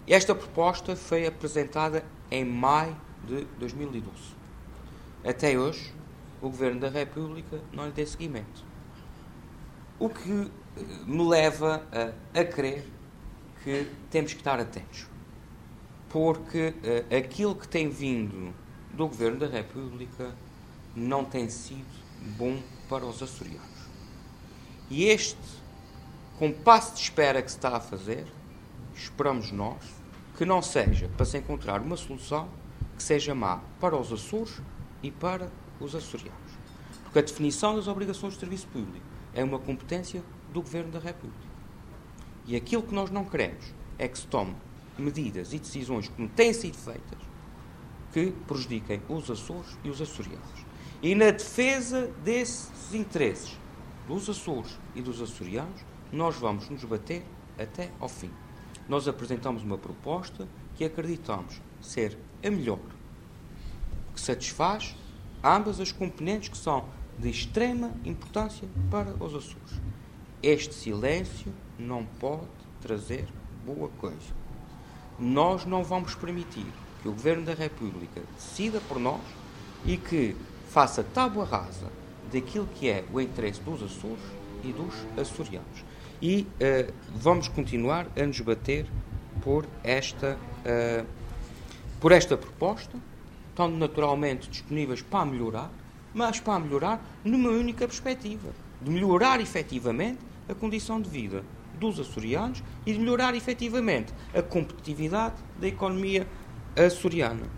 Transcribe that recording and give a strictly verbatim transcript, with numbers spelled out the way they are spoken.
Esta proposta foi apresentada em maio de dois mil e doze. Até hoje, o Governo da República não lhe deu seguimento. O que me leva a, a crer que temos que estar atentos. Porque uh, aquilo que tem vindo do Governo da República não tem sido bom para os açorianos. E este compasso de espera que se está a fazer, esperamos nós, que não seja para se encontrar uma solução que seja má para os Açores e para os açorianos. Porque a definição das obrigações de serviço público é uma competência do Governo da República. E aquilo que nós não queremos é que se tome medidas e decisões como têm sido feitas que prejudiquem os Açores e os açorianos. E na defesa desses interesses dos Açores e dos açorianos, nós vamos nos bater até ao fim. Nós apresentamos uma proposta que acreditamos ser a melhor, que satisfaz ambas as componentes que são de extrema importância para os Açores. Este silêncio não pode trazer boa coisa. Nós não vamos permitir que o Governo da República decida por nós e que faça tábua rasa daquilo que é o interesse dos Açores e dos açorianos. E uh, vamos continuar a nos bater por esta, uh, por esta proposta, estando naturalmente disponíveis para melhorar, mas para melhorar numa única perspectiva, de melhorar efetivamente a condição de vida dos açorianos e de melhorar efetivamente a competitividade da economia açoriana.